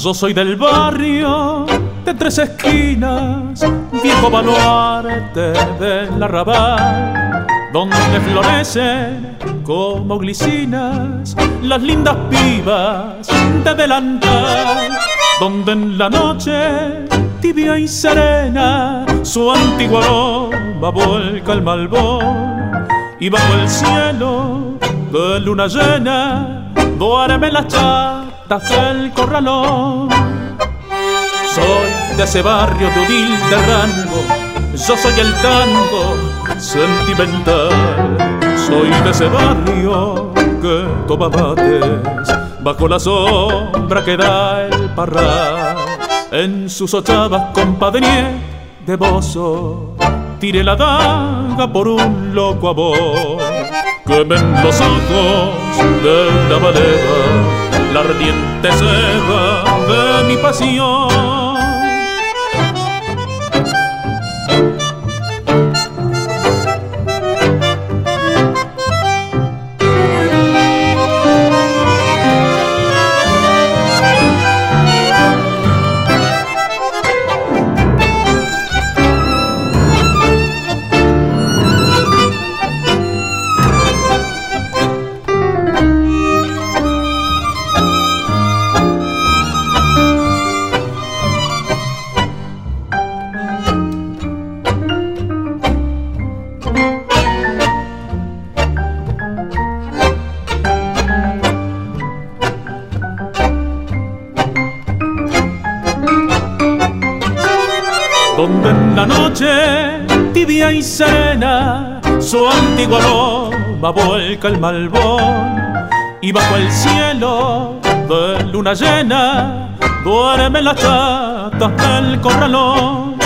Yo soy del barrio de Tres Esquinas, viejo baluarte del arrabal, donde florecen como glicinas las lindas pibas de delantal, donde en la noche tibia y serena su antiguo aroma vuelca el malbón, y bajo el cielo de luna llena duermen las chatas del corralón. Soy de ese barrio de humilde rango, yo soy el tango sentimental. Soy de ese barrio que toma mates bajo la sombra que da el parral. En sus ochavas compadrié de bozo, tiré la daga por un loco amor. Quemen los ojos de la maleva la ardiente ceba de mi pasión. Donde en la noche tibia y serena su antiguo aroma vuelca el malbón, y bajo el cielo de luna llena duermen las chatas del corralón.